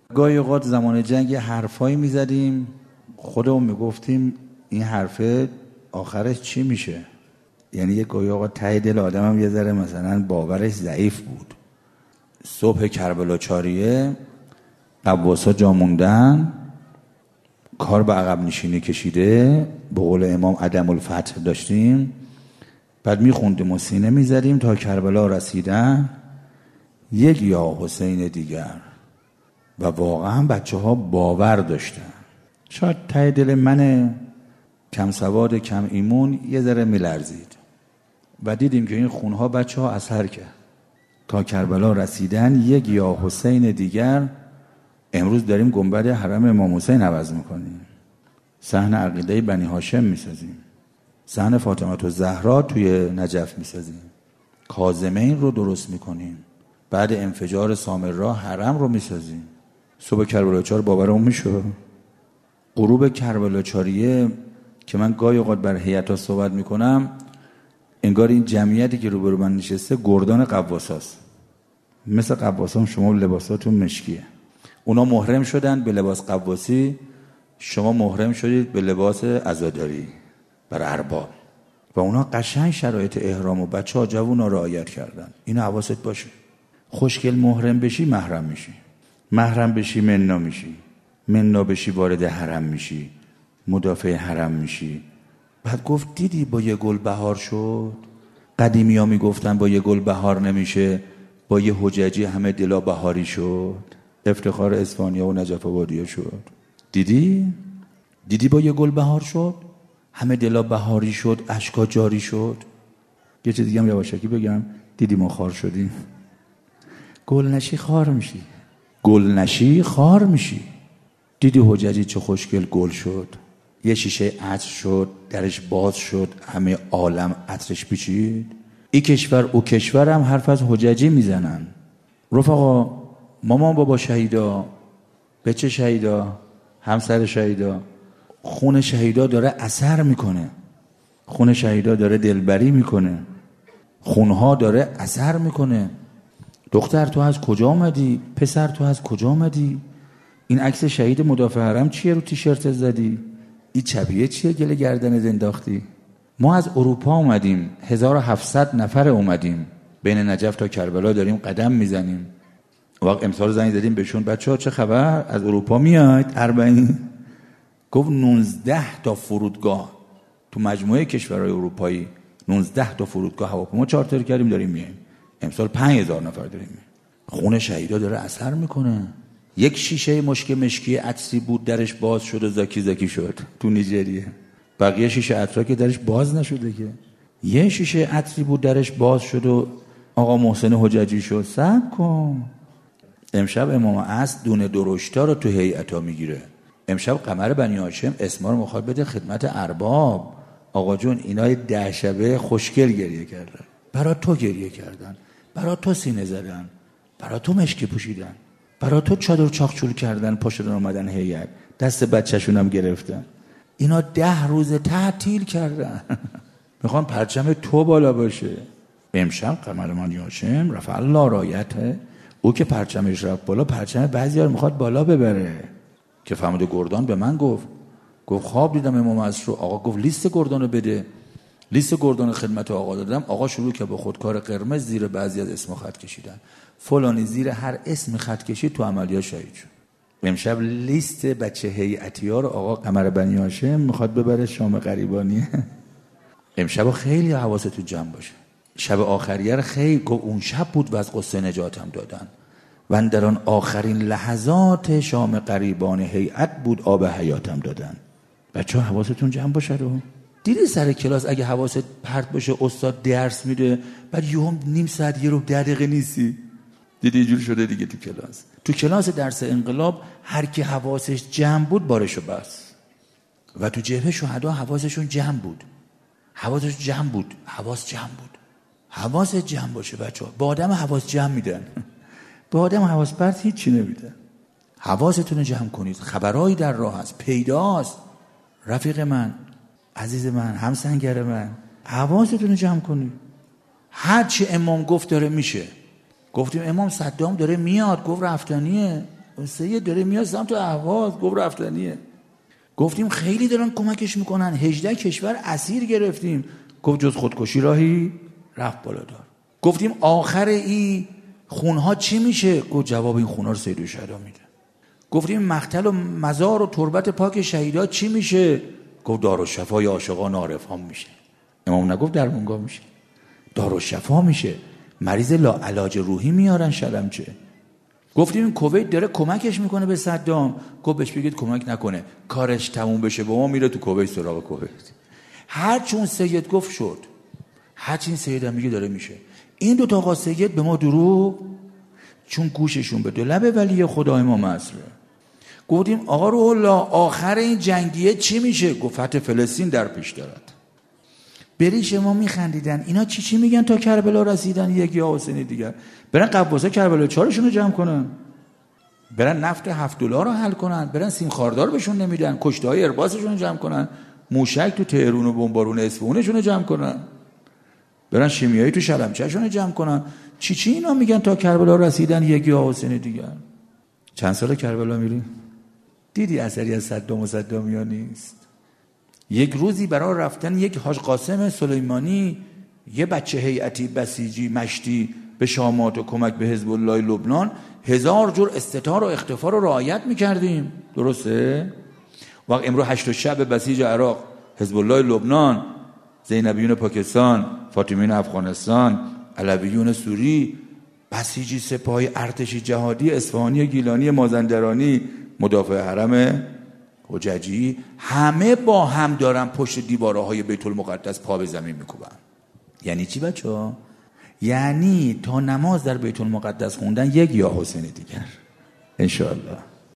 گاهی اوقات زمان جنگ حرفایی میزدیم خودمون میگفتیم این حرفه آخرش چی میشه. یعنی یه گاهی اوقات ته دل آدم هم یه ذره مثلا باورش ضعیف بود. صبح کربلا چاریه قواسا جا موندن، کار به عقب نشینی کشیده، به قول امام عدم الفتح داشتیم، بعد میخوندیم و سینه میزدیم تا کربلا رسیدن یک یا حسین دیگر. و واقعا بچه ها باور داشتن. شاید ته دل من کم سواد کم ایمون یه ذره میلرزید و دیدیم که این خونها بچه ها اثر کرد. تا کربلا رسیدن یک یا حسین دیگر. امروز داریم گنبد حرم امام حسین عوض میکنیم، صحن عقیده بنی هاشم میسازیم، صحن فاطمه الزهرا توی نجف میسازیم، کاظمین رو درست میکنیم، بعد انفجار سامرا حرم رو میسازیم. صبح کربلا 4 باورمون میشه؟ غروب کربلا 4 که من گاهی اوقات بر هیئت‌ها صحبت میکنم انگار این جمعیتی که روبرو من نشسته گردان قواساست. مثل قواسام شما لباساتون مشکیه، اونا محرم شدن به لباس قواسی، شما محرم شدید به لباس عزاداری بر ارباب و اونا قشنگ شرایط احرام و بچه ها جوون ها رعایت کردن. اینو حواست باشه. خوشگل محرم بشی محرم میشی، محرم بشی مننا میشی، مننا بشی وارد حرم میشی، مدافع حرم میشی. بعد گفت دیدی با یه گل بهار شد. قدیمی ها میگفتن با یه گل بهار نمیشه، با یه حججی همه دلا بهاری شد. افتخار اسفانیا و نجف آبادیه شد. دیدی با یه گل بهار شد، همه دلا بهاری شد، اشکا جاری شد. یه چیز دیگه هم یواشکی بگم، دیدی ما خار شدیم. گل نشی خار میشی، گل نشی خار میشی. دیدی حججی چه خوشگل گل شد، یه شیشه عطر شد درش باز شد، همه عالم عطرش پیچید. این کشور او کشور هم حرف از حججی میزنن. رفقا مامان بابا شهیدا، بچه شهیدا، همسر شهیدا، خون شهیدا داره اثر میکنه، خون شهیدا داره دلبری میکنه، خونها داره اثر میکنه. دختر تو از کجا آمدی؟ پسر تو از کجا آمدی؟ این عکس شهید مدافع حرم چیه رو تیشرت زدی؟ این چبیه چیه گل گردنت انداختی؟ ما از اروپا اومدیم، 1700 نفر اومدیم، بین نجف تا کربلا داریم قدم میزنیم. وقت امسال زنگ زدیم بهشون بچه‌ها چه خبر؟ از اروپا میاید؟ 40 گفت 19 تا فرودگاه تو مجموعه کشورهای اروپایی، 19 تا فرودگاه هواپیما چارتر کردیم داریم میایم. امسال 5000 نفر داریم میایم. خون شهیدا داره اثر میکنه. یک شیشه مشکی عطری بود درش باز شد و زاکی شد تو نیجریه. بقیه شیشه عطرا که درش باز نشده که. یه شیشه عطری بود درش باز شد و آقا محسن حججی شد. صبر کن. امشب امام عصر دونه درشتا رو تو هیئت‌ها میگیره. امشب قمر بنی هاشم اسما رو میخواد بده خدمت ارباب. آقا جون اینای 10 شبه خوشگل گریه کردن، برای تو گریه کردن، برای تو سینه زدن، برای تو مشکی پوشیدن، برای تو چادر چاخچول کردن، پاشدن اومدن هیئت، دست بچه‌شون هم گرفتن. اینا 10 روز تعطیل کردن. میخوان پرچم تو بالا باشه. امشب قمر بنی هاشم رفع الله رایته، او که پرچمش رفت بالا، پرچم بعضی‌ها رو میخواد بالا ببره. که فرمود گردان به من گفت خواب دیدم امام عصر رو. آقا گفت لیست گردان رو بده. لیست گردان خدمت آقا دادم. آقا شروع که با خودکار قرمز زیر بعضی از اسم خط کشیدن. فلانی زیر هر اسم خط کشید تو عملیات شهید شد. امشب لیست بچه هیئتی‌ها رو آقا قمر بنی هاشم میخواد ببره شام غریبانی. امشب خیلی حواستون جمع باشه. شب آخریه خیلی گفت اون شب بود و از قصه نجاتم دادن و در آن آخرین لحظات شام غریبان هیئت بود آب حیاتم دادن. بچه‌ها حواستون جمع باشه رو. دیدی سر کلاس اگه حواست پرت باشه استاد درس میده بعد یهو نیم ساعت یه رو 10 دقیقه نیستی. دیدی اینجور شده دیگه تو کلاس. تو کلاس درس انقلاب هر کی حواسش جمع بود بارشو بس. و تو جبهه شهدا حواسشون جمع بود. حواس جمع بود. حواس جمع باشه بچه‌ها. با آدم حواس جمع میدن. با آدم حواس پرت هیچی نمیدن. حواستون رو جمع کنید. خبرایی در راه هست، پیداست. رفیق من، عزیز من، همسنگر من، حواستون رو جمع کنید. هر چی امام گفت داره میشه. گفتیم امام صدام داره میاد، گفت رفتنیه. سید داره میاد سمت اهواز. گفت رفتنیه. گفتیم خیلی دارن کمکش میکنن، 18 کشور اسیر گرفتیم. گفت جز خودکشی راهی رفت بالا دار. گفتیم آخر این خونها چی میشه؟ گفت جواب این خونها رو سید الشهدا میده. گفتیم مقتل و مزار و تربت پاک شهیدا چی میشه؟ گفت دارالشفای عاشقان عارفان میشه. امام نگفت درمونگاه میشه، دارالشفا میشه. مریض لاعلاج روحی میارن شلمچه. گفتیم این کویت داره کمکش میکنه به صدام. گفت بهش بگید کمک نکنه، کارش تموم بشه با ما میره تو کویت سراغ کویت. هر چون سید گفت شد، هر چین سید هم میگه داره میشه. این دو تا آقا سید به ما دروغ، چون گوششون به دو لب ولی خدا امام عصره. گفتیم آقا روح الله آخر این جنگیه چی میشه؟ گفت فتح فلسطین در پیش دارد. بری شما میخندیدن اینا چی میگن تا کربلا رسیدن یکی حسینی دیگر. برن قبوسه کربلا 4شون رو جمع کنن، برن نفت $7 رو حل کنن، برن سیم خاردار بهشون نمیدن، کشته های ارباسشون رو جمع کنن، موشک تو تهرون و بمبارون اصفهانشون رو جمع کنن، برن شیمیایی تو شلمچه‌شون رو جمع کنن. چی اینا میگن تا کربلا رسیدن یکی حسینی دیگر. چند سال کربلا میری؟ دیدی اثری از صدام و صدامیا نیست؟ یک روزی برای رفتن یک حاج قاسم سلیمانی یه بچه هیئتی بسیجی مشتی به شامات و کمک به حزب الله لبنان 1000 جور استتار و اختفا رو رعایت میکردیم. درسته؟ وقت امروز 8 شب بسیج عراق، حزب الله لبنان، زینبیون پاکستان، فاطمیون افغانستان، علویون سوری، بسیجی سپاهی ارتشی جهادی اصفهانی گیلانی مازندرانی، مدافع حرم حججی، همه با هم دارن پشت دیوارهای بیت المقدس پا به زمین میکوبن. یعنی چی بچه‌ها؟ یعنی تا نماز در بیت المقدس خوندن یک یا حسین دیگر انشاءالله.